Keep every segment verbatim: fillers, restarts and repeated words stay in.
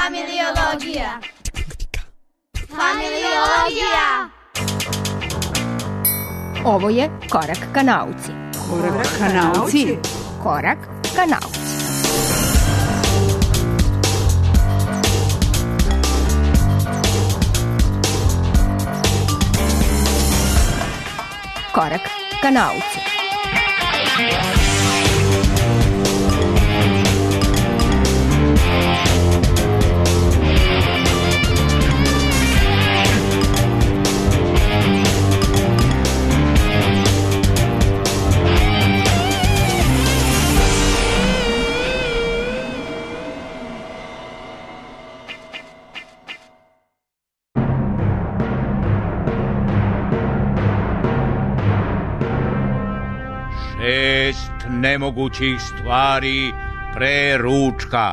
Familiologija. Familiologija. Ovo je Korak ka nauci. Korak ka nauci. Korak ka nauci. Korak ka nauci. Šest nemogućih stvari pre ručka.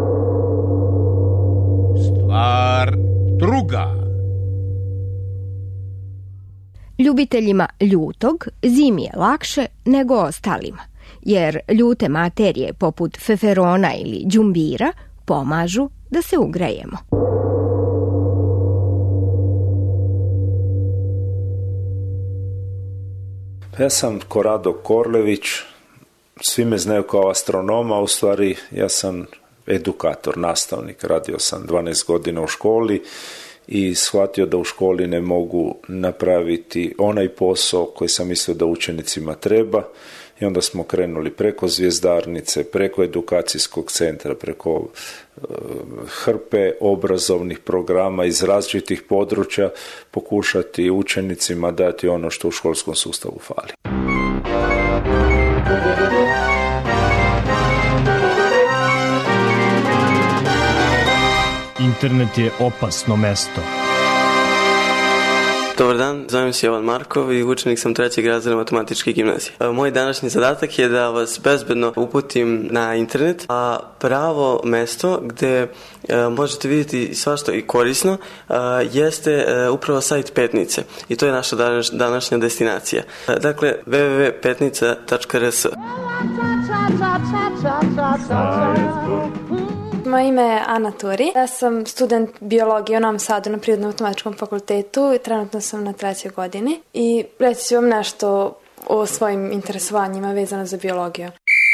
Stvar druga. Ljubiteljima ljutog zimi je lakše nego ostalima, jer ljute materije poput feferona ili đumbira pomažu da se ugrejemo. Ja sam Korado Korlević, svi me znaju kao astronoma, u stvari ja sam edukator, nastavnik, radio sam dvanaest godina u školi i shvatio da u školi ne mogu napraviti onaj posao koji sam mislio da učenicima treba i onda smo krenuli preko zvjezdarnice, preko edukacijskog centra, preko uh, hrpe obrazovnih programa iz različitih područja pokušati učenicima dati ono što u školskom sustavu fali. Internet je opasno mesto. Dobar dan, zovem se Jovan Markov i učenik sam trećeg razreda matematičke gimnazije. Moj današnji zadatak je da vas bezbedno uputim na internet, a pravo mesto gde možete vidjeti svašta i korisno jeste upravo sajt Petnice i to je naša današnja destinacija. Dakle, w w w tačka petnica tačka r s. Moje ime je Ana Turi. Ja sam student biologije u Novom Sadu na Prirodno-matematičkom fakultetu i trenutno sam na trećoj godini. I reći ću vam nešto o svojim interesovanjima vezano za biologiju.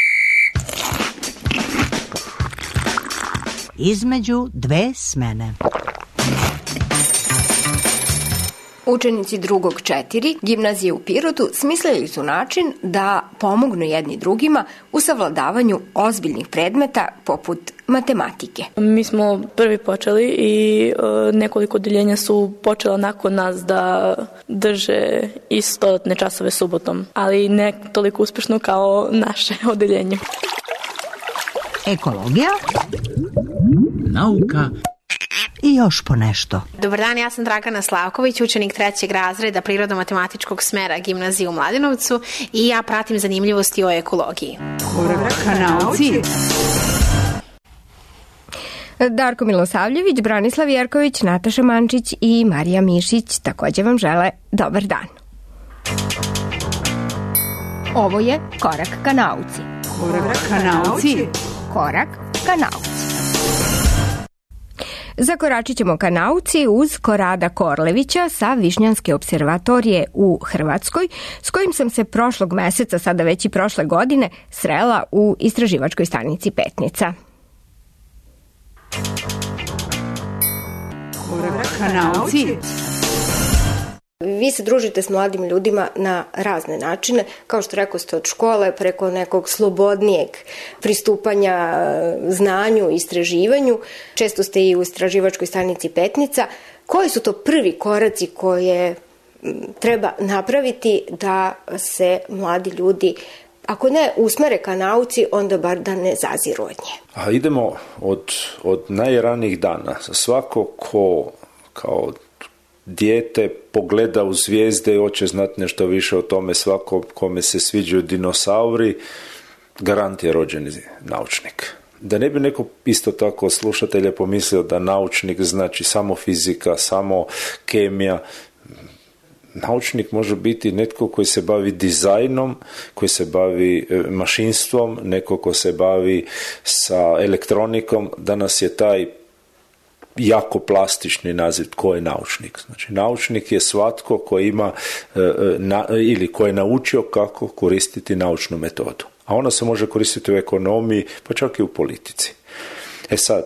Između dve smene. Učenici drugog četiri gimnazije u Pirotu smislili su način da pomognu jedni drugima u savladavanju ozbiljnih predmeta poput matematike. Mi smo prvi počeli i uh, nekoliko odeljenja su počela nakon nas da drže isto dodatne časove subotom, ali ne toliko uspešno kao naše odeljenje. Ekologija, nauka i još po nešto. Dobar dan, ja sam Dragana Slavković, učenik trećeg razreda Prirodno-matematičkog smera gimnazije u Mladenovcu i ja pratim zanimljivosti o ekologiji. Korak ka nauci. Darko Milosavljević, Branislav Jerković, Nataša Mančić i Marija Mišić također vam žele dobar dan. Ovo je Korak ka nauci. Korak ka nauci. Korak ka nauci. Zakoračit ćemo ka nauci uz Korada Korlevića sa Višnjanske observatorije u Hrvatskoj, s kojim sam se prošlog meseca, sada već i prošle godine, srela u istraživačkoj stanici Petnica. Korak ka nauci. Vi se družite s mladim ljudima na razne načine, kao što rekao ste, od škole preko nekog slobodnijeg pristupanja znanju i istraživanju. Često ste i u istraživačkoj stanici Petnica. Koji su to prvi koraci koje treba napraviti da se mladi ljudi, ako ne usmere ka nauci, onda bar da ne zaziru od nje? A idemo od, od najranijih dana. Svako ko kao dijete pogleda u zvijezde i hoće znati nešto više o tome, svako kome se sviđaju dinosauri, garant je rođeni naučnik. Da ne bi neko isto tako slušatelja pomislio da naučnik znači samo fizika, samo kemija. Naučnik može biti netko koji se bavi dizajnom, koji se bavi mašinstvom, neko ko se bavi sa elektronikom. Danas je taj jako plastični naziv tko je naučnik. Znači, naučnik je svatko koji ima na, ili koji je naučio kako koristiti naučnu metodu. A ona se može koristiti u ekonomiji, pa čak i u politici. E sad,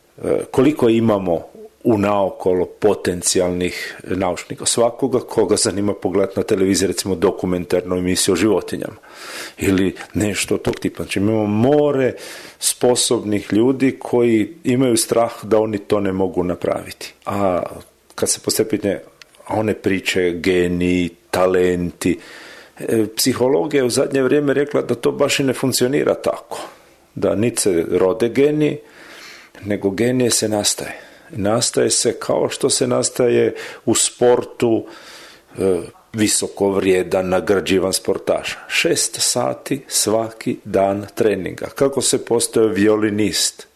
koliko imamo u naokolo potencijalnih naučnika? Svakoga koga zanima pogledati na televiziji, recimo dokumentarnu emisiju o životinjama ili nešto tog tipa. Znači, imamo more sposobnih ljudi koji imaju strah da oni to ne mogu napraviti. A kad se postavi pitanje, one priče, geniji, talenti, psihologija je u zadnje vrijeme rekla da to baš i ne funkcionira tako. Da niti se rode geniji, nego genije se nastaje. Nastaje se kao što se nastaje u sportu e, visoko vrijedan, nagrađivan sportaš. Šest sati svaki dan treninga. Kako se postaje violinist?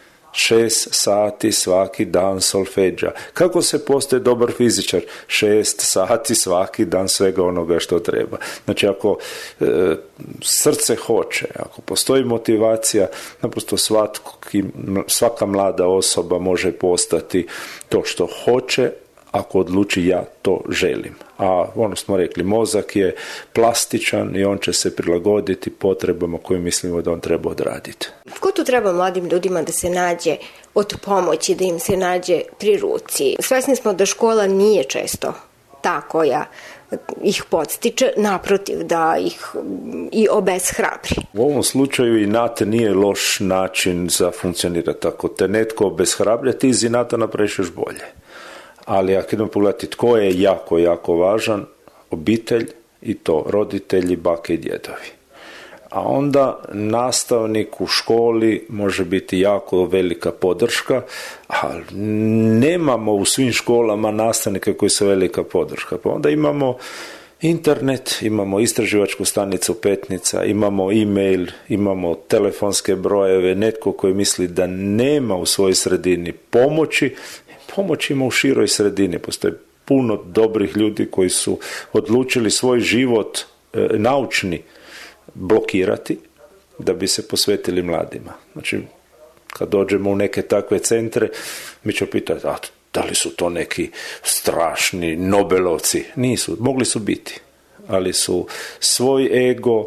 Šest sati svaki dan solfeđa. Kako se postaje dobar fizičar? Šest sati svaki dan svega onoga što treba. Znači, ako e, srce hoće, ako postoji motivacija, naprosto svatki, svaka mlada osoba može postati to što hoće, ako odluči ja to želim. A ono smo rekli, mozak je plastičan i on će se prilagoditi potrebama koje mislimo da on treba odraditi. Ko tu treba mladim ljudima da se nađe od pomoći, da im se nađe pri ruci? Svesni smo da škola nije često ta koja ih podstiče, naprotiv, da ih i obeshrabri. U ovom slučaju inat nije loš način za funkcionirati. Ako te netko obeshrablja, ti iz inata napraviš još bolje. Ali ako idemo pogledati tko je jako, jako važan, obitelj i to roditelji, bake i djedovi. A onda nastavnik u školi može biti jako velika podrška, ali nemamo u svim školama nastavnike koji su velika podrška. Pa onda imamo internet, imamo istraživačku stanicu Petnica, imamo e-mail, imamo telefonske brojeve, netko koji misli da nema u svojoj sredini pomoći, pomoć ima u široj sredini. Postoje puno dobrih ljudi koji su odlučili svoj život e, naučni blokirati da bi se posvetili mladima. Znači, kad dođemo u neke takve centre, mi ćemo pitati, a da li su to neki strašni Nobelovci? Nisu, mogli su biti, ali su svoj ego,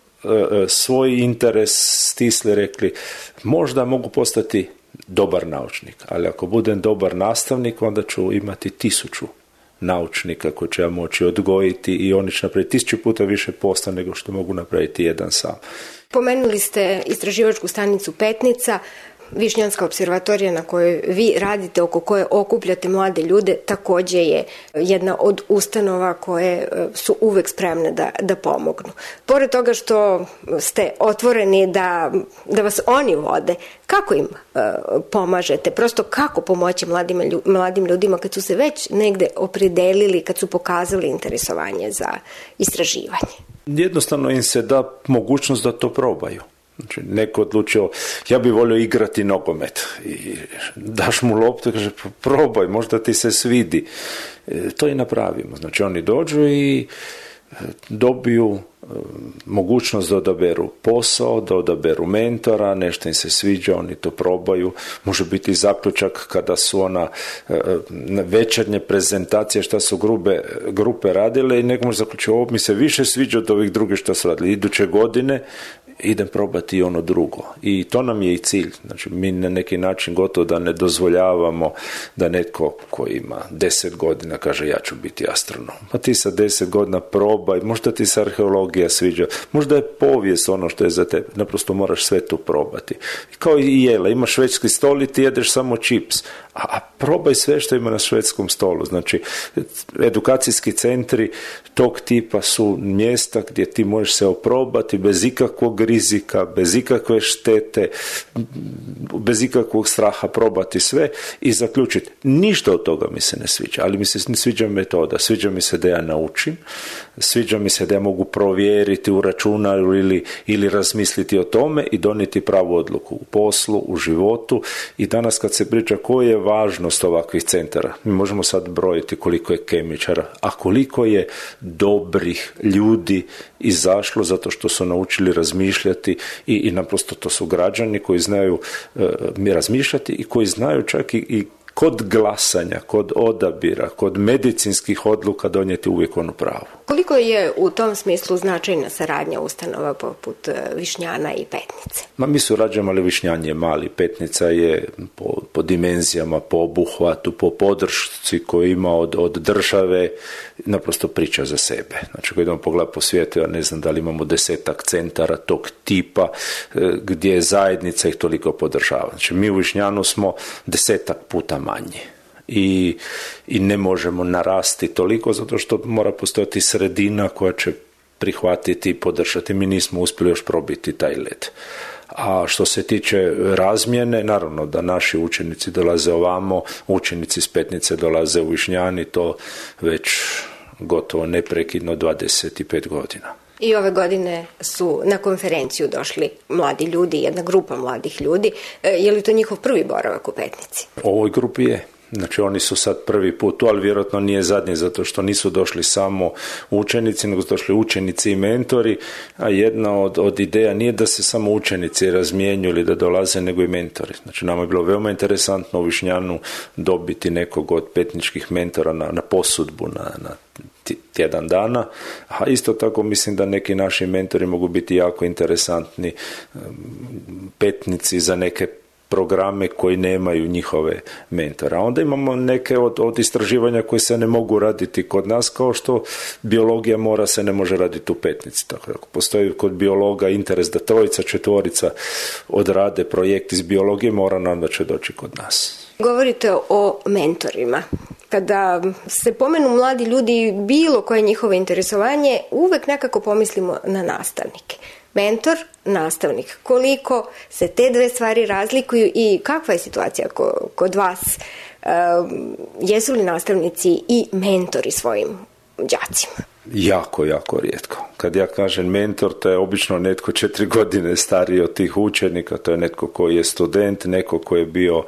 e, svoj interes stisli, rekli, možda mogu postati dobar naučnik, ali ako budem dobar nastavnik, onda ću imati tisuću naučnika koji će ja moći odgojiti i oni će napraviti tisuću puta više posla nego što mogu napraviti jedan sam. Pomenuli ste istraživačku stanicu Petnica, Višnjanska observatorija na kojoj vi radite, oko koje okupljate mlade ljude, također je jedna od ustanova koje su uvek spremne da, da pomognu. Pored toga što ste otvoreni da, da vas oni vode, kako im uh, pomažete? Prosto kako pomoći mladim, mladim ljudima kad su se već negde opredelili, kad su pokazali interesovanje za istraživanje? Jednostavno im se da mogućnost da to probaju. Znači, neko odlučio, ja bi volio igrati nogomet i daš mu loptu i kaže, probaj, možda ti se svidi. E, to i napravimo. Znači, oni dođu i dobiju e, mogućnost da odaberu posao, da odaberu mentora, nešto im se sviđa, oni to probaju. Može biti zaključak kada su ona e, večernje prezentacije šta su grube, grupe radile i neko može zaključiti, ovo mi se više sviđa od ovih drugih što su radili. Iduće godine idem probati i ono drugo. I to nam je i cilj. Znači, mi na neki način gotovo da ne dozvoljavamo da netko koji ima deset godina kaže ja ću biti astronom. Pa ti sa deset godina probaj, možda ti se arheologija sviđa, možda je povijest ono što je za tebe. Naprosto moraš sve tu probati. Kao i jela, ima švedski stol i ti jedeš samo čips. A, a probaj sve što ima na švedskom stolu. Znači, edukacijski centri tog tipa su mjesta gdje ti možeš se oprobati bez ikakvog rizika, bez ikakve štete, bez ikakvog straha probati sve i zaključiti. Ništa od toga mi se ne sviđa, ali mi se ne sviđa metoda. Sviđa mi se da ja naučim, sviđa mi se da ja mogu provjeriti u računaru ili, ili razmisliti o tome i donijeti pravu odluku u poslu, u životu. I danas kad se priča koja je važnost ovakvih centara, mi možemo sad brojiti koliko je kemičara, a koliko je dobrih ljudi izašlo zato što su naučili razmišljati i, i naprosto to su građani koji znaju e, razmišljati i koji znaju čak i, i kod glasanja, kod odabira, kod medicinskih odluka donijeti uvijek onu pravu. Koliko je u tom smislu značajna saradnja ustanova poput Višnjana i Petnice? Ma mi surađujemo, ali Višnjan je mali. Petnica je po, po dimenzijama, po obuhvatu, po podršci koju ima od, od države, naprosto priča za sebe. Znači, ako idemo pogledati po svijetu, ja ne znam da li imamo desetak centara tog tipa gdje zajednica ih toliko podržava. Znači, mi u Višnjanu smo desetak puta manji. I, i ne možemo narasti toliko zato što mora postojati sredina koja će prihvatiti i podržati. Mi nismo uspjeli još probiti taj led. A što se tiče razmjene, naravno da naši učenici dolaze ovamo, učenici iz Petnice dolaze u Višnjani, to već gotovo neprekidno dvadeset pet godina. I ove godine su na konferenciju došli mladi ljudi, jedna grupa mladih ljudi. Je li to njihov prvi boravak u Petnici? U ovoj grupi je. Znači oni su sad prvi put tu, ali vjerojatno nije zadnji, zato što nisu došli samo učenici, nego su došli učenici i mentori, a jedna od, od ideja nije da se samo učenici razmjenjuju ili da dolaze, nego i mentori. Znači nama je bilo veoma interesantno u Višnjanu dobiti nekog od petničkih mentora na, na posudbu, na, na tjedan dana, a isto tako mislim da neki naši mentori mogu biti jako interesantni petnici za neke programe koji nemaju njihove mentora. Onda imamo neke od, od istraživanja koje se ne mogu raditi kod nas, kao što biologija mora se ne može raditi u Petnici. Tako da ako postoji kod biologa interes da trojica, četvorica odrade projekt iz biologije, mora nam da će doći kod nas. Govorite o mentorima. Kada se pomenu mladi ljudi, bilo koje njihovo interesovanje, uvek nekako pomislimo na nastavnike. Mentor, nastavnik. Koliko se te dve stvari razlikuju i kakva je situacija kod vas? E, jesu li nastavnici i mentori svojim đacima? Jako, jako rijetko. Kad ja kažem mentor, to je obično netko četiri godine stariji od tih učenika, to je netko koji je student, neko koji je bio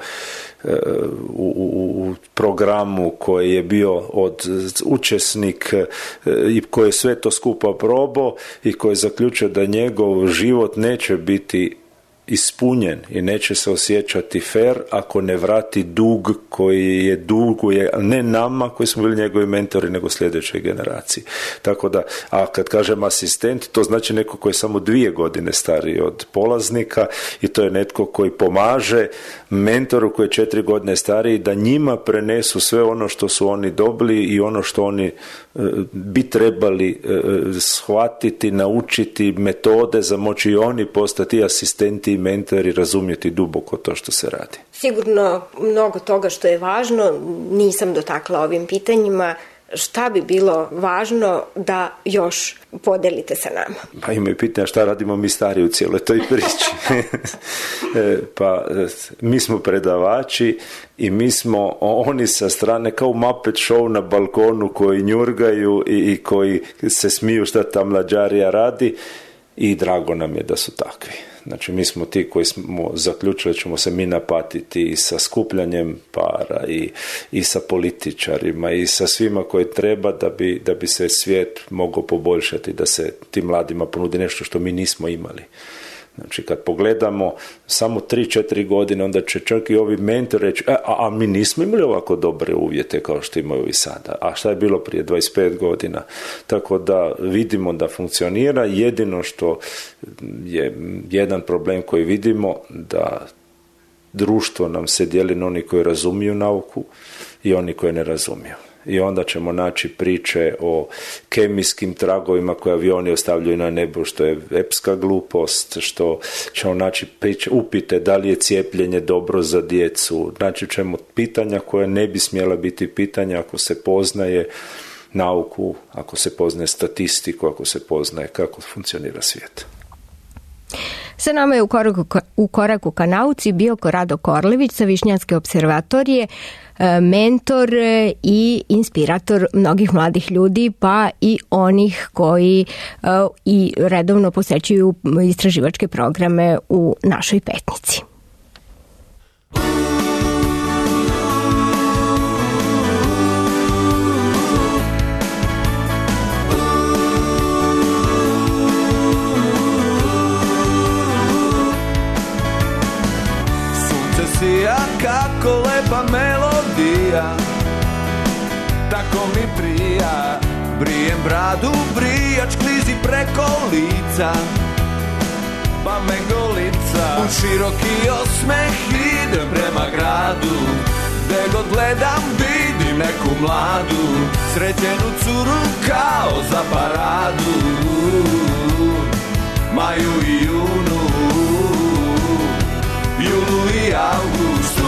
U, u, u programu koji je bio od učesnik i koji je sve to skupa probao i koji je zaključio da njegov život neće biti ispunjen i neće se osjećati fair ako ne vrati dug koji je duguje, ne nama koji smo bili njegovi mentori, nego sljedećoj generaciji. Tako da, a kad kažem asistent, to znači neko koji je samo dvije godine stariji od polaznika i to je netko koji pomaže mentoru koji je četiri godine stariji da njima prenesu sve ono što su oni dobili i ono što oni bi trebali shvatiti, naučiti metode za moći i oni postati asistenti i mentori, razumjeti duboko to što se radi. Sigurno mnogo toga što je važno nisam dotakla ovim pitanjima. Šta bi bilo važno da još podelite sa nama? Pa imaju pitanja šta radimo mi stari u cijeloj toj priči. Pa mi smo predavači i mi smo oni sa strane kao Muppet Show na balkonu koji njurgaju i, i koji se smiju šta ta mlađarija radi i drago nam je da su takvi. Znači mi smo ti koji smo zaključili da ćemo se mi napatiti i sa skupljanjem para i, i sa političarima i sa svima koji treba da bi, da bi se svijet mogao poboljšati, da se tim mladima ponudi nešto što mi nismo imali. Znači kad pogledamo samo tri četiri godine, onda će čak i ovi mentor reći, a, a mi nismo imali ovako dobre uvjete kao što imaju i sada. A šta je bilo prije dvadeset pet godina? Tako da vidimo da funkcionira. Jedino što je jedan problem koji vidimo, da društvo nam se dijeli na oni koji razumiju nauku i oni koji ne razumiju. I onda ćemo naći priče o kemijskim tragovima koje avioni ostavljaju na nebu, što je epska glupost, što ćemo naći priče, upite da li je cijepljenje dobro za djecu. Znači ćemo pitanja koje ne bi smjela biti pitanja ako se poznaje nauku, ako se poznaje statistiku, ako se poznaje kako funkcionira svijet. Sa nama je u koraku, u koraku ka nauci bio Rado Korlević sa Višnjanske observatorije, mentor i inspirator mnogih mladih ljudi, pa i onih koji i redovno posećuju istraživačke programe u našoj Petnici. vibracija, kako lepa melodija, tako mi prija. Brijem bradu, brijač klizi preko lica, pa me golica. U široki osmeh idem prema gradu, gde god gledam vidim neku mladu, srećenu curu kao za paradu. Maju i junu, julu i avgustu.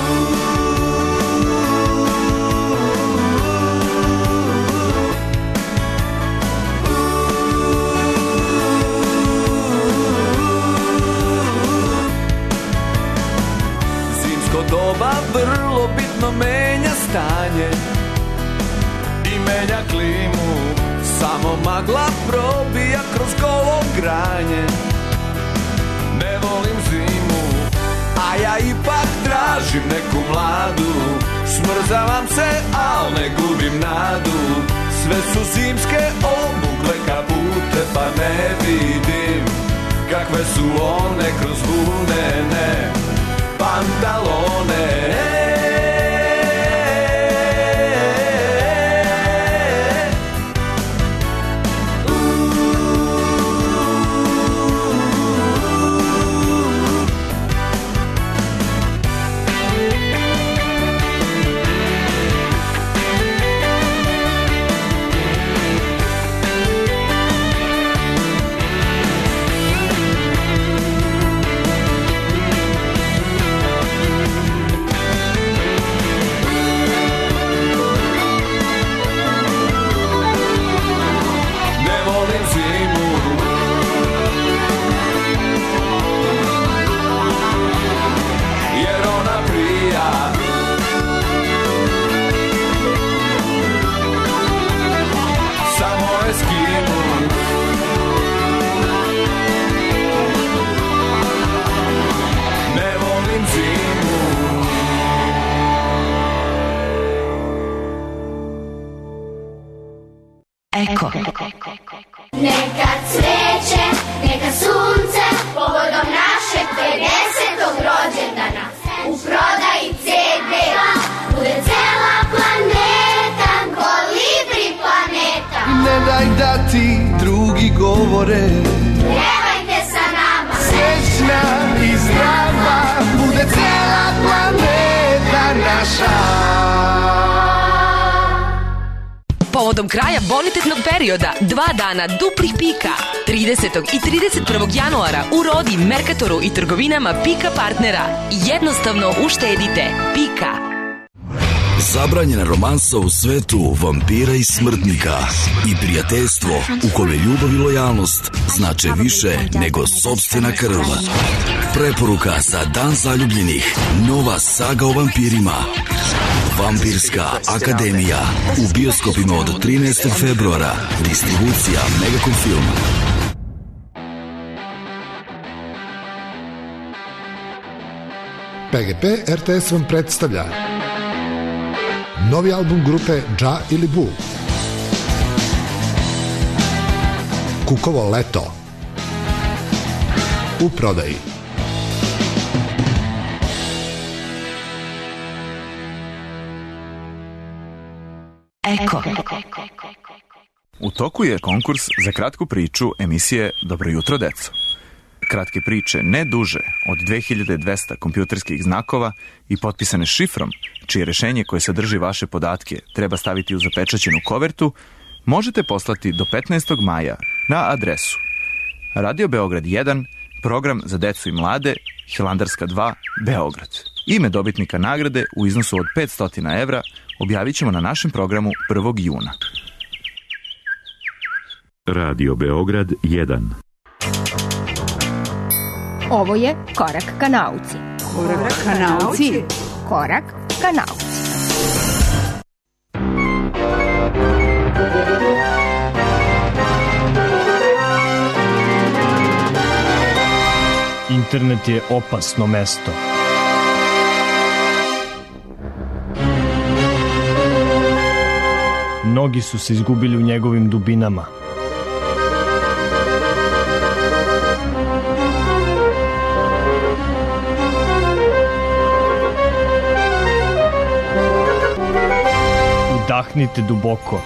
Zimsko doba vrlo bitno menja stanje i menja klimu. Samo magla probija kroz golo granje. Ne volim zimu, a ja ipak tražim neku mladu. Smrzavam se, al ne gubim nadu. Sve su zimske obugle kapute, pa ne vidim kakve su one kroz vunene pantalone. Eko. Neka cveće, neka sunce, povodom našeg pedesetog rođendana. U prodaji ce de bude cela planeta, kolibri planeta. Ne daj da ti drugi govore, pjevajte sa nama. Srećna i zdrava bude cela planeta naša. Povodom kraja bonitetnog perioda, dva dana duplih pika, tridesetog i trideset prvog januara u Rodi, Merkatoru i trgovinama Pika partnera. Jednostavno uštedite. Pika. Zabranjena romansa u svetu vampira i smrtnika i prijateljstvo u kome ljubav i lojalnost znače više nego sopstvena krv. Preporuka za Dan zaljubljenih. Nova saga o vampirima. Vampirska akademija u bioskopima od trinaestog februara. Distribucija Megacom Film. P G P R T S vam predstavlja novi album grupe Dža ili Bu. Kukovo leto. U prodaji. Eko. U toku je konkurs za kratku priču emisije Dobro jutro, deco. Kratke priče ne duže od dve hiljade dvesta kompjuterskih znakova i potpisane šifrom, čije rešenje koje sadrži vaše podatke treba staviti u zapečaćenu kovertu, možete poslati do petnaestog maja na adresu Radio Beograd jedan, program za decu i mlade, Hilandarska dva, Beograd. Ime dobitnika nagrade u iznosu od petsto evra objavit ćemo na našem programu prvog juna. Radio Beograd jedan. Ovo je Korak ka nauci. Korak ka nauci. Korak ka nauci. Internet je opasno mesto. Mnogi su se izgubili u njegovim dubinama. Udihnite duboko.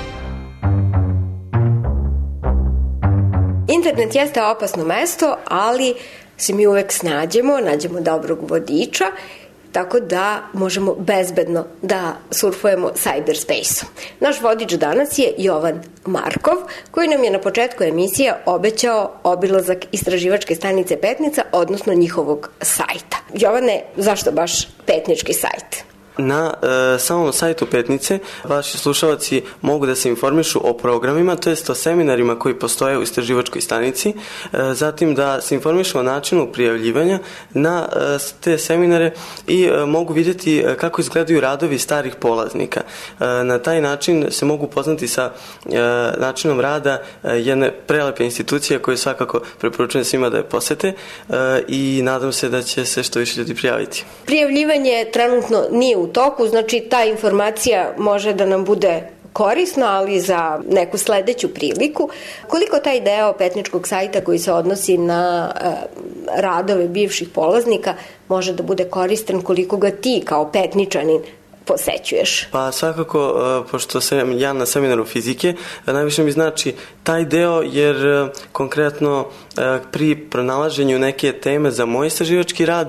Internet jeste opasno mesto, ali se mi uvek snađemo, nađemo dobrog vodiča, tako da možemo bezbedno da surfujemo cyberspace-om. Naš vodič danas je Jovan Markov, koji nam je na početku emisije obećao obilazak istraživačke stanice Petnica, odnosno njihovog sajta. Jovane, zašto baš petnički sajt? Na e, samom sajtu Petnice vaši slušalci mogu da se informišu o programima, to jest o seminarima koji postoje u istraživačkoj stanici, e, zatim da se informišu o načinu prijavljivanja na e, te seminare i e, mogu vidjeti kako izgledaju radovi starih polaznika. E, na taj način se mogu poznati sa e, načinom rada e, jedne prelepe institucije koje svakako preporučujem svima da je posete e, i nadam se da će se što više ljudi prijaviti. Prijavljivanje trenutno nije u toku, znači ta informacija može da nam bude korisna, ali za neku sledeću priliku. Koliko taj deo petničkog sajta koji se odnosi na e, radove bivših polaznika može da bude koristan, koliko ga ti kao petničanin posećuješ? Pa svakako, pošto sam ja na seminaru fizike, najviše mi znači taj deo, jer konkretno pri pronalaženju neke teme za moj istraživački rad,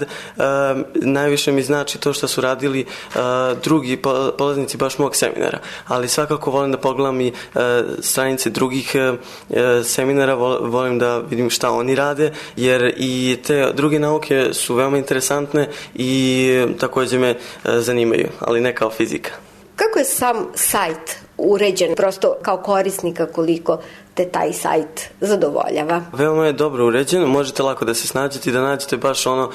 najviše mi znači to što su radili drugi polaznici baš mog seminara. Ali svakako volim da pogledam i stranice drugih seminara, volim da vidim šta oni rade, jer i te druge nauke su veoma interesantne i takođe me zanimaju, ali ne kao fizika. Kako je sam sajt uređen, prosto kao korisnika, koliko te taj sajt zadovoljava? Veoma je dobro uređen, možete lako da se snađete i da nađete baš ono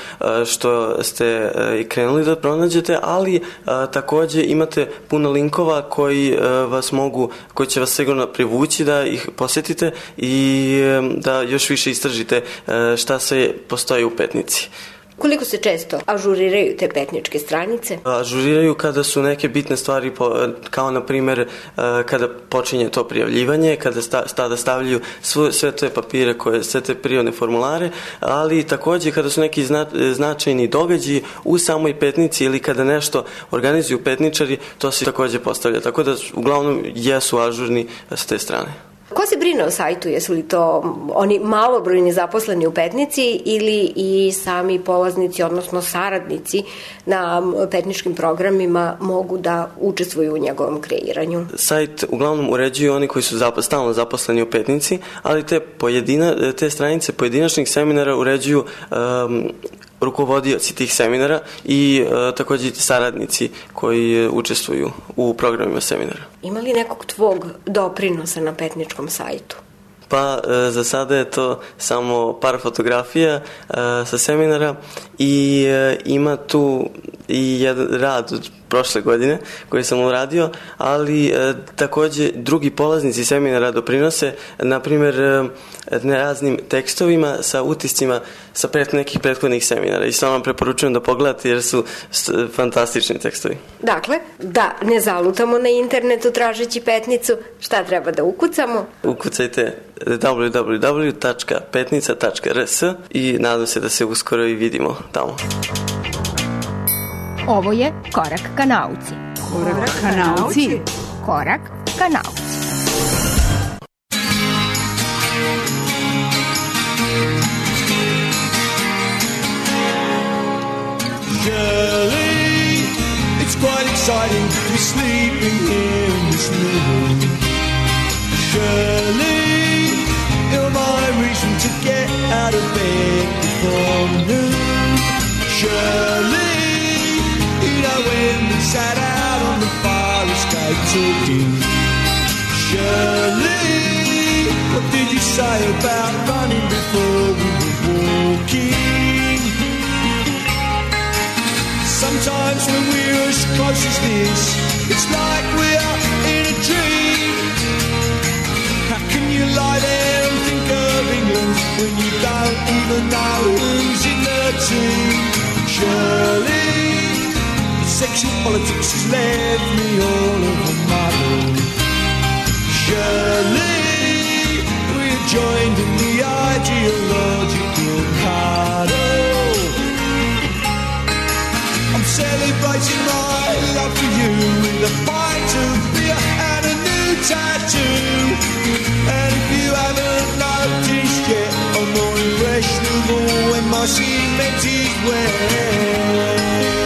što ste i krenuli da pronađete, ali takođe imate puno linkova koji vas mogu, koji će vas sigurno privući da ih posetite i da još više istražite šta sve postoji u Petnici. Koliko se često ažuriraju te petničke stranice? Ažuriraju kada su neke bitne stvari, kao na primjer kada počinje to prijavljivanje, kada tada stavljaju sve te papire, koje, sve te prijavne formulare, ali takođe kada su neki značajni događaji u samoj Petnici ili kada nešto organizuju petničari, to se takođe postavlja. Tako da uglavnom jesu ažurni s te strane. Ko se brine o sajtu? Jesu li to oni malobrojni zaposleni u Petnici ili i sami polaznici, odnosno saradnici na petničkim programima mogu da učestvuju u njegovom kreiranju? Sajt uglavnom uređuju oni koji su zap, stalno zaposleni u Petnici, ali te, pojedina, te stranice pojedinačnih seminara uređuju um, rukovodioci tih seminara i e, takođe saradnici koji učestvuju u programima seminara. Ima li nekog tvog doprinosa na petničkom sajtu? Pa e, za sada je to samo par fotografija e, sa seminara i e, ima tu i jedan rad od prošle godine koji sam uradio, ali e, takođe drugi polaznici seminara doprinose, na primjer e, raznim tekstovima sa utiscima sa pret, nekih prethodnih seminara i stvarno preporučujem da pogledate jer su fantastični tekstovi. Dakle, da ne zalutamo na internetu tražeći Petnicu, šta treba da ukucamo? Ukucajte w w w tačka petnica tačka r s i nadam se da se uskoro i vidimo tamo. Ovo je Korak ka nauci. Korak ka nauci. Korak ka nauci. Shirley, it's quite exciting to be sleeping here in this new room. Shirley, you're my reason to get out of bed before noon. Shirley, you know when we sat out on the fire escape talking. Shirley, what did you say about running before we were walking? Sometimes when we're as close as this, it's like we're in a dream. How can you lie there and think of England when you don't even know who's in the team? Shirley, sexual politics has left me all of a muddle. Shirley, we're joined in the ideological cuddle. I'm celebrating my love for you with a pint of beer tattoo. And if you haven't noticed yet, I'm more impressionable when my cement is wet.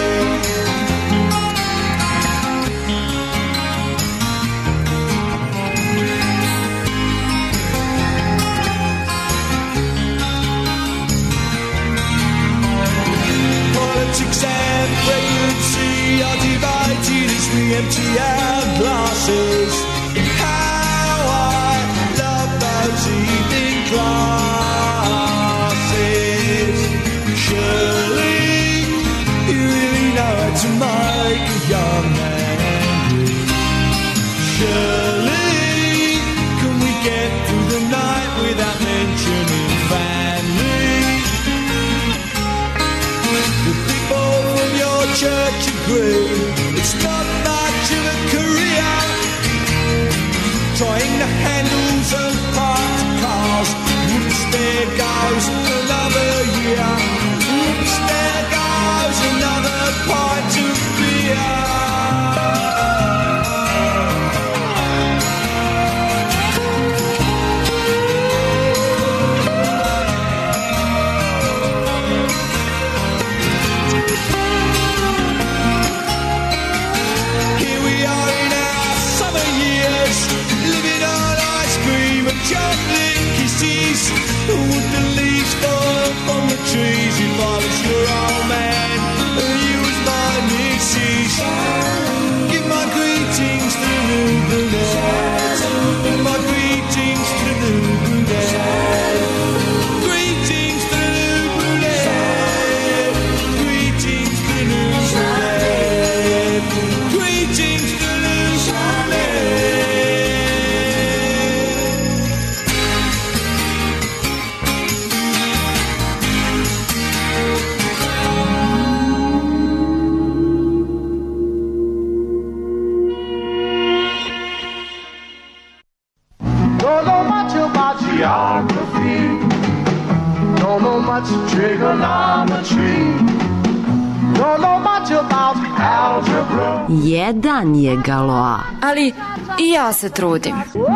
Politics and pregnancy are divided as we empty our glasses. How I love those evening classes. Surely you really know how to make a young man angry. Surely can we get through the night without mentioning family? Church agree it's not much of a career trying the handles of parked cars. Whoops, there goes another year. Whoops, there goes another pint of beer. Chocolate kisses, would the leaves fall from the trees? If I was your old man and you was my missus, give my greetings to New Brunette. My greetings to New Brunette. Greetings to New Brunette. Greetings to New Brunette. Greetings to New Brunette. Geography, don't know much trigonometry, don't know much about algebra. Jedan je Galois. Ali i ja se trudim.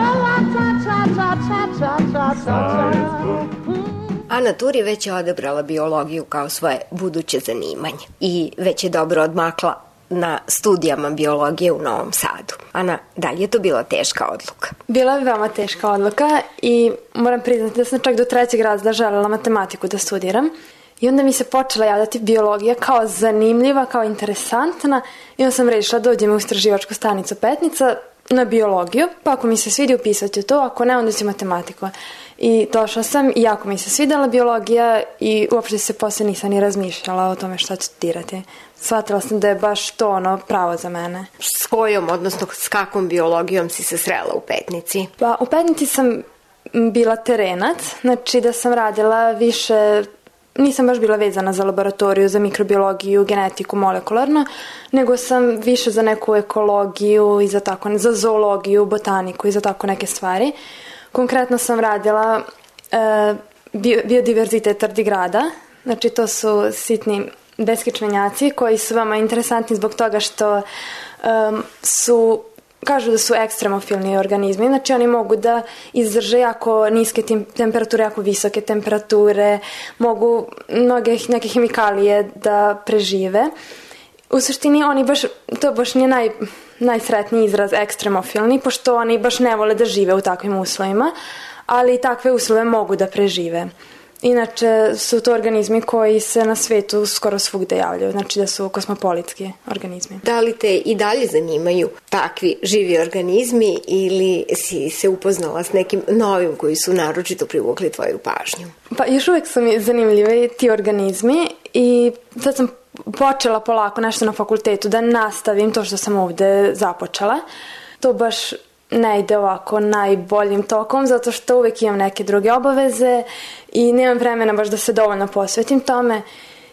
Ana Turi već je odabrala biologiju kao svoje buduće zanimanje i već je dobro odmakla na studijama biologije u Novom Sadu. Ana, da li je to bila teška odluka? Bila je veoma teška odluka i moram priznati da sam čak do trećeg razreda želela matematiku da studiram. I onda mi se počela javljati biologija kao zanimljiva, kao interesantna i onda sam rešila da dođem u istraživačku stanicu Petnica na biologiju, pa ako mi se svidi upisat ću to, ako ne, onda ću matematiku. I došla sam i jako mi se svidela biologija i uopšte se posle nisam ni razmišljala o tome šta ću studirati. Shvatila sam da je baš to ono pravo za mene. S kojom, odnosno s kakvom biologijom si se srela u Petnici? Pa u Petnici sam bila terenac, znači da sam radila više, nisam baš bila vezana za laboratoriju, za mikrobiologiju, genetiku, molekularno, nego sam više za neku ekologiju i za tako, za zoologiju, botaniku i za tako neke stvari. Konkretno sam radila e, bio, biodiverzitet tardigrada, znači to su sitni beskičmenjaci koji su vama interesantni zbog toga što um, su, kažu da su ekstremofilni organizmi, znači oni mogu da izdrže jako niske temperature, jako visoke temperature, mogu mnoge neke hemikalije da prežive. U suštini oni baš, to baš nije naj, najsretniji izraz ekstremofilni, pošto oni baš ne vole da žive u takvim uslovima, ali takve uslove mogu da prežive. Inače su to organizmi koji se na svetu skoro svugde javljaju, znači da su kosmopolitski organizmi. Da li te i dalje zanimaju takvi živi organizmi ili si se upoznala s nekim novim koji su naročito privukli tvoju pažnju? Pa još uvek su mi zanimljivi ti organizmi i sad sam počela polako nešto na fakultetu da nastavim to što sam ovde započela. To baš ne ide ovako najboljim tokom, zato što uvek imam neke druge obaveze i nemam vremena baš da se dovoljno posvetim tome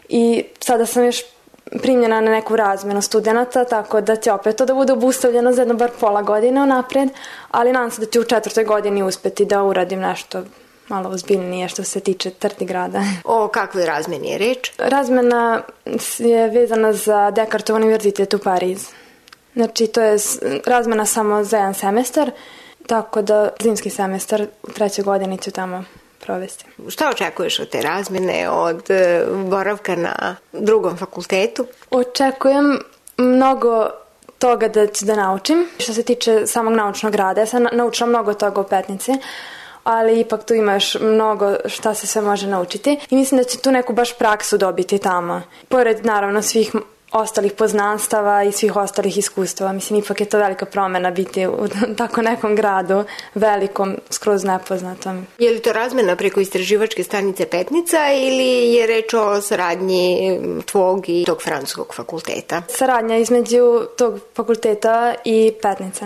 i sada sam još primljena na neku razmenu studenta, tako da će opet to da bude obustavljeno za jedno bar pola godine unapred, ali nadam se da ću u četvrtoj godini uspeti da uradim nešto malo ozbiljnije što se tiče tardigrada. O kakvoj razmeni je reč? Razmena je vezana za Descartov univerzitet u Pariz. Znači, to je razmena samo za jedan semestar, tako da zimski semestar u trećoj godini ću tamo provesti. Šta očekuješ od te razmene, od boravka na drugom fakultetu? Očekujem mnogo toga da ću da naučim. Što se tiče samog naučnog rada, ja sam naučila mnogo toga u Petnici, ali ipak tu imaš mnogo šta se sve može naučiti i mislim da će tu neku baš praksu dobiti tamo. Pored naravno svih ostalih poznanstava i svih ostalih iskustava. Mislim, ipak je to velika promena biti u tako nekom gradu, velikom, skroz nepoznatom. Je li to razmena preko istraživačke stanice Petnica ili je reč o saradnji tvog i tog francuskog fakulteta? Saradnja između tog fakulteta i Petnice.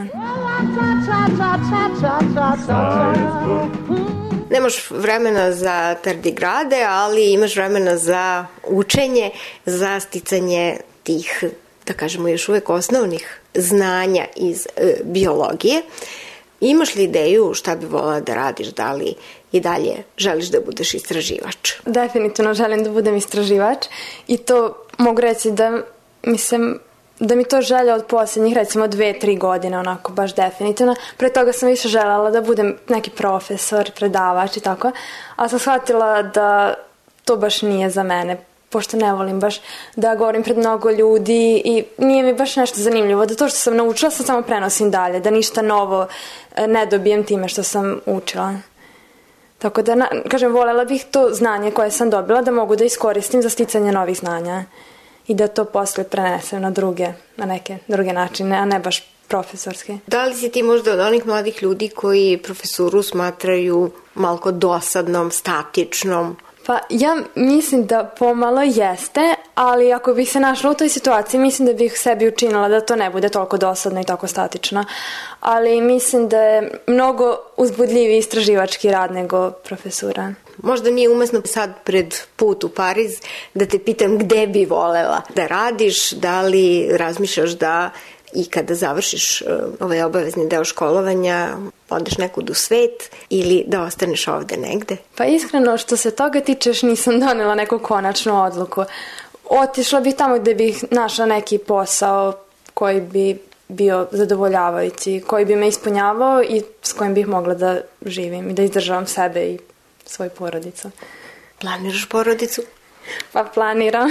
Nemaš vremena za tardigrade, ali imaš vremena za učenje, za sticanje tih, da kažemo, još uvek osnovnih znanja iz e, biologije. Imaš li ideju šta bi volila da radiš, da li i dalje želiš da budeš istraživač? Definitivno želim da budem istraživač i to mogu reći da mislim da mi to želja od posljednjih recimo dve, tri godine, onako baš definitivno. Pre toga sam više željela da budem neki profesor, predavač i tako, ali sam shvatila da to baš nije za mene, pošto ne volim baš da govorim pred mnogo ljudi i nije mi baš nešto zanimljivo, da to što sam naučila sam samo prenosim dalje, da ništa novo ne dobijem time što sam učila. Tako da, kažem, voljela bih to znanje koje sam dobila da mogu da iskoristim za sticanje novih znanja i da to posle prenesem na druge, na neke druge načine, a ne baš profesorske. Da li si ti možda od onih mladih ljudi koji profesuru smatraju malko dosadnom, statičnom? Pa ja mislim da pomalo jeste, ali ako bih se našla u toj situaciji, mislim da bih sebi učinila da to ne bude toliko dosadno i tako statično. Ali mislim da je mnogo uzbudljiviji istraživački rad nego profesura. Možda nije umesno sad pred put u Pariz da te pitam gde bi volela da radiš, da li razmišljaš da i kada završiš ovaj obavezni deo školovanja odeš nekud u svet ili da ostaneš ovde negde? Pa iskreno što se toga tičeš nisam donela neku konačnu odluku. Otišla bih tamo gde bih našla neki posao koji bi bio zadovoljavajući, koji bi me ispunjavao i s kojim bih mogla da živim i da izdržavam sebe i svoju porodicu. Planiraš porodicu? Pa planiram.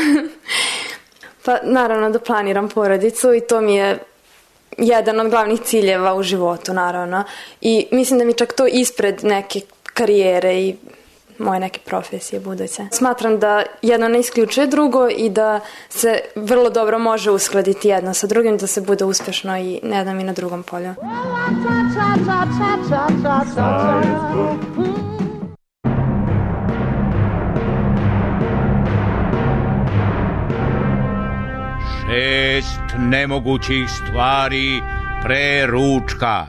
Pa naravno da planiram porodicu i to mi je jedan od glavnih ciljeva u životu, naravno. I mislim da mi čak to ispred neke karijere i moje neke profesije buduće. Smatram da jedno ne isključuje drugo i da se vrlo dobro može uskladiti jedno sa drugim, da se bude uspešno i na jednom i na drugom polju. Šest nemogućih stvari pre ručka.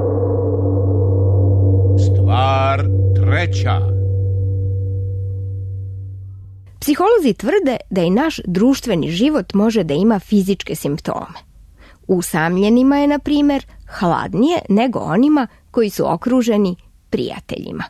Stvar treća. Psiholozi tvrde da i naš društveni život može da ima fizičke simptome. Usamljenima je, na primjer, hladnije nego onima koji su okruženi prijateljima.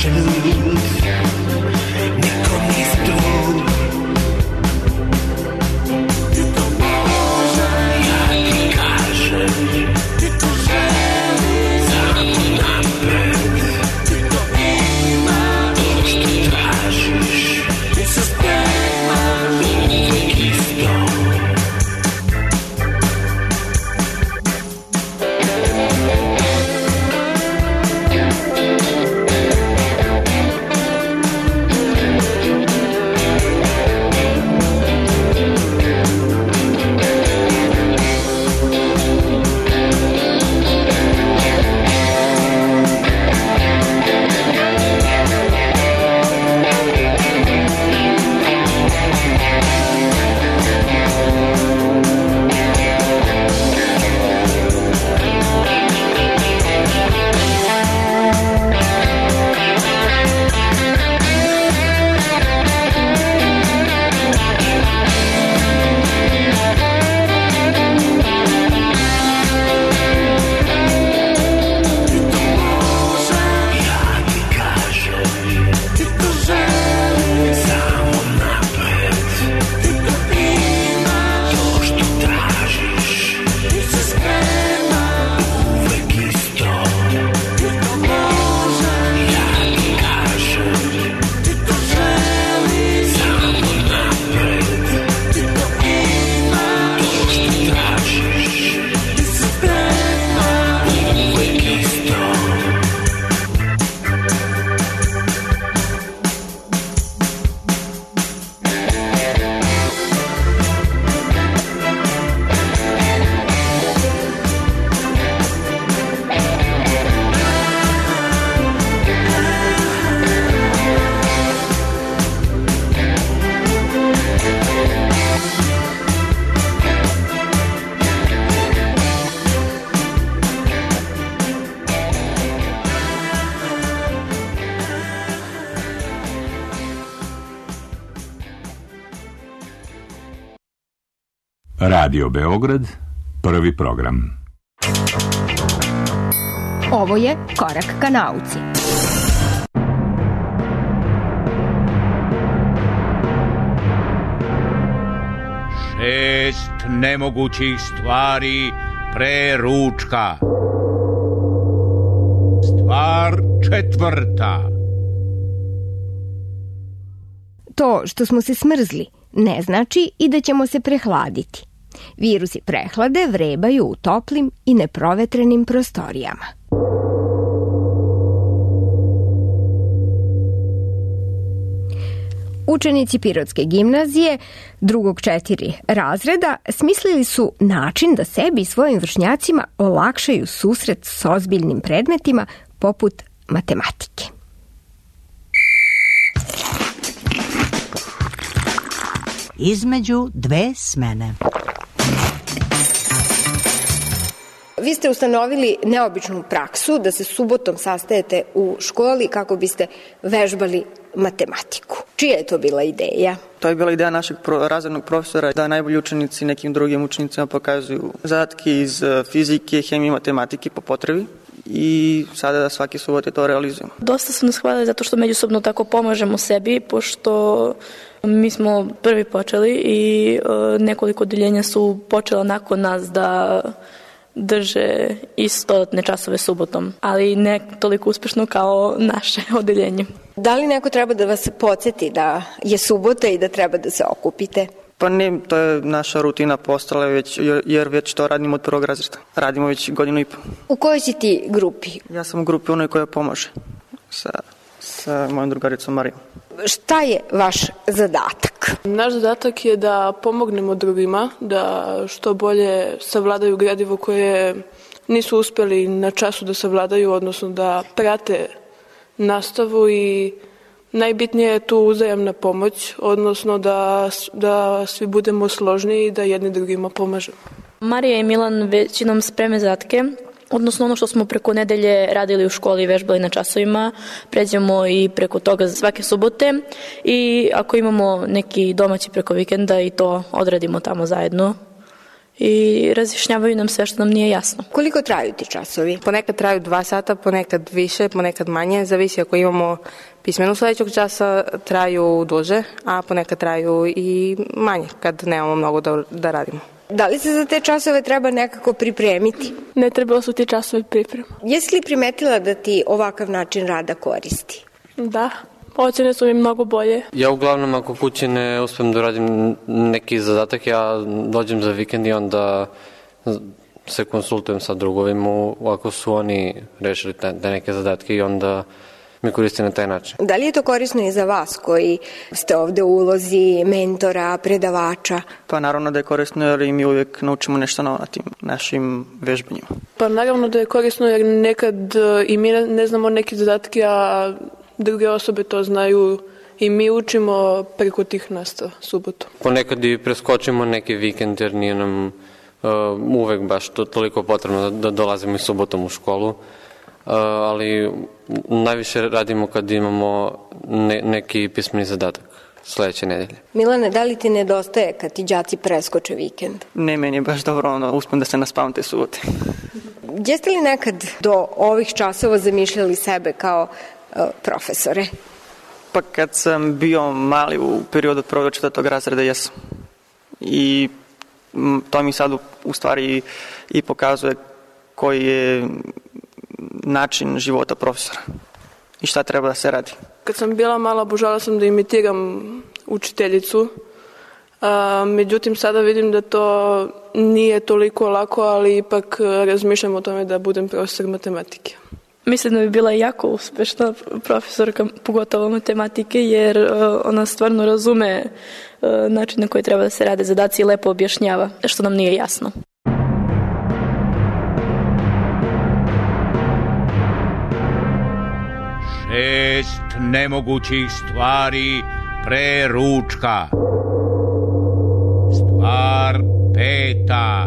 Radio Beograd, prvi program. Ovo je Korak ka nauci. Šest nemogućih stvari pre ručka. Stvar četvrta. To što smo se smrzli ne znači i da ćemo se prehladiti. Virusi prehlade vrebaju u toplim i neprovetrenim prostorijama. Učenici Pirotske gimnazije drugog četiri razreda smislili su način da sebi i svojim vršnjacima olakšaju susret s ozbiljnim predmetima poput matematike. Između dve smene. Vi ste ustanovili neobičnu praksu da se subotom sastajete u školi kako biste vežbali matematiku. Čija je to bila ideja? To je bila ideja našeg pro, razrednog profesora da najbolji učenici nekim drugim učenicima pokazuju zadatke iz fizike, hemije i matematike po potrebi. I sada da svake subote to realizujemo. Dosta su nas hvalili zato što međusobno tako pomažemo sebi, pošto mi smo prvi počeli i nekoliko odeljenja su počela nakon nas da drže isto dodatne časove subotom, ali ne toliko uspešno kao naše odeljenje. Da li neko treba da vas podsjeti da je subota i da treba da se okupite? Pa ne, to je naša rutina postala već, jer već to radimo od prvog razreda. Radimo već godinu i po. U kojoj si ti grupi? Ja sam u grupi onoj koja pomaže sa, sa mojom drugaricom Marijom. Šta je vaš zadatak? Naš zadatak je da pomognemo drugima, da što bolje savladaju gradivo koje nisu uspeli na času da savladaju, odnosno da prate nastavu i najbitnije je tu uzajamna pomoć, odnosno da, da svi budemo složni i da jedni drugima pomažemo. Marija i Milan većinom spreme zadatke, odnosno ono što smo preko nedelje radili u školi i vežbali na časovima, pređemo i preko toga svake subote i ako imamo neki domaći preko vikenda i to odradimo tamo zajedno i razjašnjavaju nam sve što nam nije jasno. Koliko traju ti časovi? Ponekad traju dva sata, ponekad više, ponekad manje, zavisi ako imamo pismenu sledećeg časa, traju duže, a ponekad traju i manje kad nemamo mnogo da, da radimo. Da li se za te časove treba nekako pripremiti? Ne trebalo su ti časovi priprema. Jesi li primetila da ti ovakav način rada koristi? Da, ocene su mi mnogo bolje. Ja uglavnom ako kući ne uspem da uradim neki zadatak, ja dođem za vikend i onda se konsultujem sa drugovima ako su oni rešili te, te neke zadatke i onda mi koristi na taj način. Da li je to korisno i za vas koji ste ovde u ulozi mentora, predavača? Pa naravno da je korisno jer i mi uvijek naučimo nešto novo na tim našim vežbanjima. Pa naravno da je korisno jer nekad i mi ne znamo neke zadatke, a druge osobe to znaju i mi učimo preko tih nastava subotom. Ponekad i preskočimo neki vikend jer nije nam uh, uvek baš to, toliko potrebno da, da dolazimo i subotom u školu. Uh, ali najviše radimo kad imamo ne, neki pismeni zadatak sledeće nedelje. Milane, da li ti nedostaje kad ti đaci preskoče vikend? Ne, meni je baš dobro, ono, uspem da se naspavam te subote. Jeste li nekad do ovih časova zamišljali sebe kao uh, profesore? Pa kad sam bio mali u periodu od prvog do četvrtog razreda, jesam. I to mi sad u, u stvari i pokazuje koji je način života profesora i šta treba da se radi. Kad sam bila mala, obožavala sam da imitiram učiteljicu, a, međutim sada vidim da to nije toliko lako, ali ipak razmišljam o tome da budem profesor matematike. Mislim da bi bila jako uspešna profesorka, pogotovo matematike, jer uh, ona stvarno razume uh, način na koji treba da se rade zadaci i lepo objašnjava, što nam nije jasno. Šest nemogućih stvari pre ručka. Stvar peta.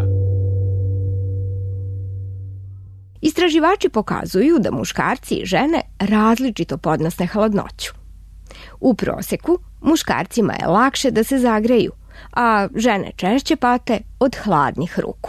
Istraživači pokazuju da muškarci i žene različito podnose hladnoću. U proseku muškarcima je lakše da se zagreju, a žene češće pate od hladnih ruku.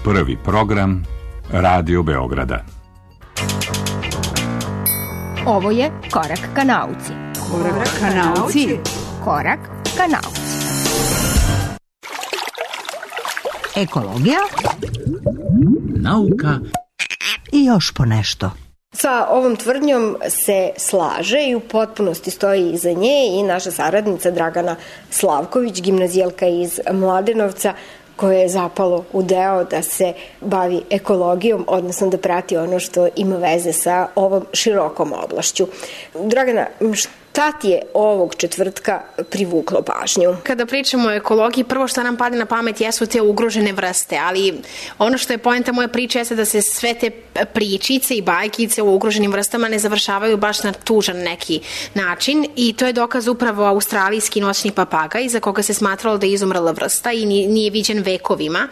Prvi program Radio Beograda. Ovo je Korak ka nauci. Korak ka nauci. Korak ka nauci. Ekologija. Nauka. I još po nešto. Sa ovom tvrdnjom se slaže i u potpunosti stoji iza nje i naša saradnica Dragana Slavković, gimnazijalka iz Mladenovca, koje je zapalo u deo da se bavi ekologijom, odnosno da prati ono što ima veze sa ovom širokom oblašću. Dragana, šta ti je ovog četvrtka privuklo pažnju? Kada pričamo o ekologiji, prvo što nam padne na pamet jesu te ugrožene vrste, ali ono što je poenta moje priče jeste da se sve te pričice i bajkice o ugroženim vrstama ne završavaju baš na tužan neki način i to je dokaz upravo australijski noćni papagaj za koga se smatralo da je izumrla vrsta i nije viđen vekovima,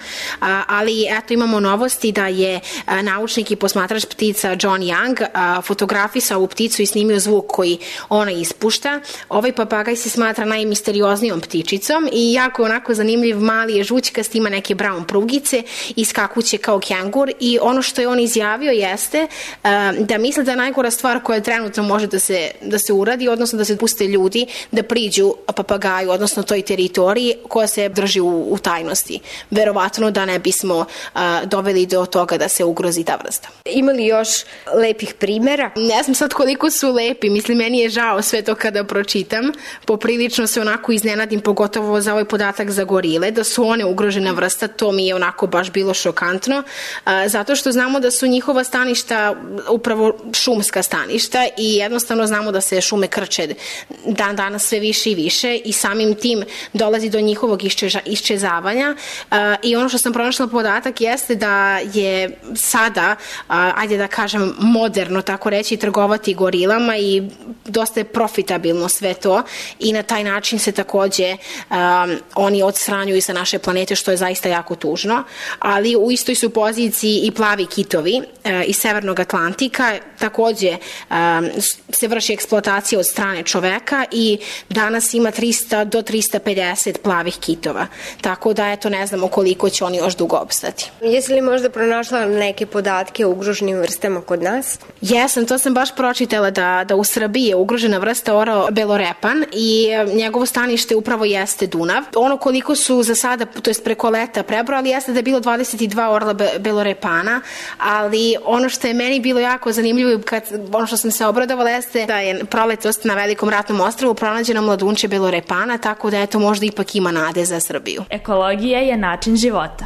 ali eto imamo novosti da je naučnik i posmatrač ptica John Young fotografisao ovu pticu i snimio zvuk koji ona ispušta. Ovaj papagaj se smatra najmisterioznijom ptičicom i jako onako zanimljiv, mali je žućkast, ima neke brown prugice i skakuće kao kengur i ono što je on izjavio jeste uh, da misle da je najgora stvar koja trenutno može da se, da se uradi, odnosno da se puste ljudi da priđu papagaju, odnosno toj teritoriji koja se drži u, u tajnosti. Verovatno da ne bismo uh, doveli do toga da se ugrozi ta vrsta. Ima li još lepih primera? Ne znam sad koliko su lepi, mislim meni je žao sve to kada pročitam. Poprilično se onako iznenadim, pogotovo za ovaj podatak za gorile, da su one ugrožena vrsta, to mi je onako baš bilo šokantno, uh, zato što znamo da su njihova staništa upravo šumska staništa i jednostavno znamo da se šume krče dan danas sve više i više i samim tim dolazi do njihovog iščeža, iščezavanja uh, i ono što sam pronašla podatak jeste da je sada, uh, ajde da kažem moderno tako reći, trgovati gorilama i dosta je profitabilno sve to i na taj način se takođe um, oni odstranjuju sa naše planete, što je zaista jako tužno, ali u istoj su poziciji i plavi kitovi uh, iz Severnog Atlantika, takođe um, se vrši eksploatacija od strane čoveka i danas ima trista do trista pedeset plavih kitova, tako da eto ne znamo koliko će oni još dugo opstati. Jesi li možda pronašla neke podatke o ugroženim vrstama kod nas? Jesam, to sam baš pročitala da, da u Srbiji je ugrožena vrsta orao belorepan i njegovo stanište upravo jeste Dunav. Ono koliko su za sada, to jest preko leta prebrojali, jeste da je bilo dvadeset dva orla be, belorepana, ali ono što je meni bilo jako zanimljivo, kad, ono što sam se obradovala jeste da je proletos na Velikom ratnom ostrvu pronađeno mladunče belorepana, tako da eto možda ipak ima nade za Srbiju. Ekologija je način života.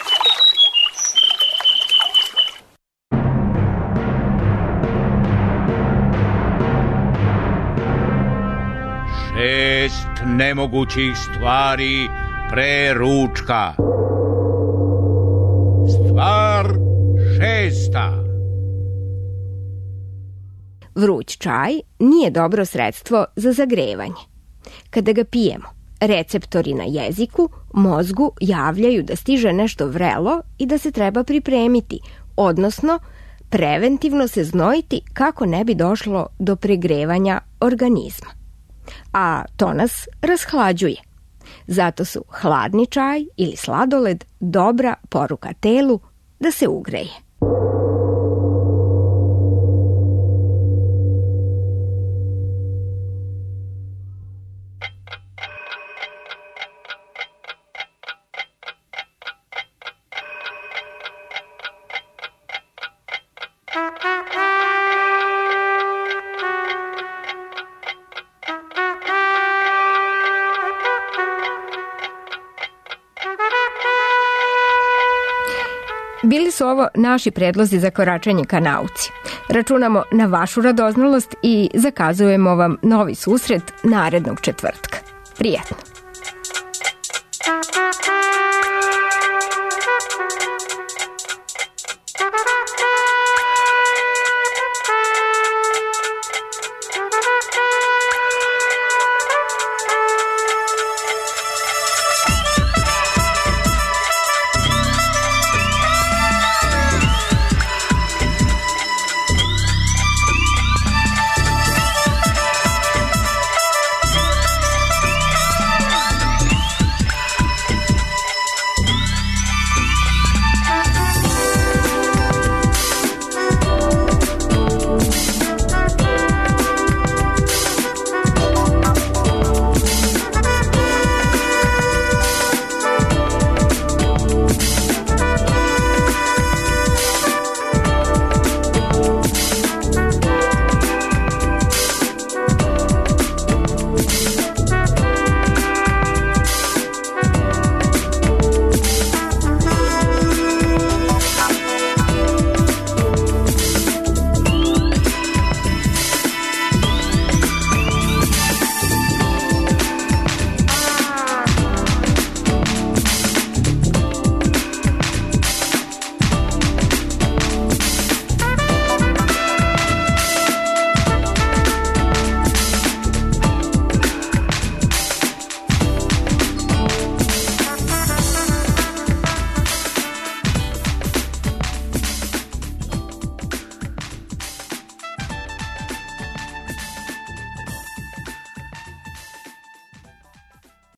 Šest nemogućih stvari pre ručka. Stvar šesta. Vruć čaj nije dobro sredstvo za zagrevanje. Kada ga pijemo, receptori na jeziku, mozgu javljaju da stiže nešto vrelo i da se treba pripremiti, odnosno preventivno se znojiti kako ne bi došlo do pregrevanja organizma. A to nas rashlađuje. Zato su hladni čaj ili sladoled dobra poruka telu da se ugreje. Bili su ovo naši predlozi za koračanje ka nauci. Računamo na vašu radoznalost i zakazujemo vam novi susret narednog četvrtka. Prijetno!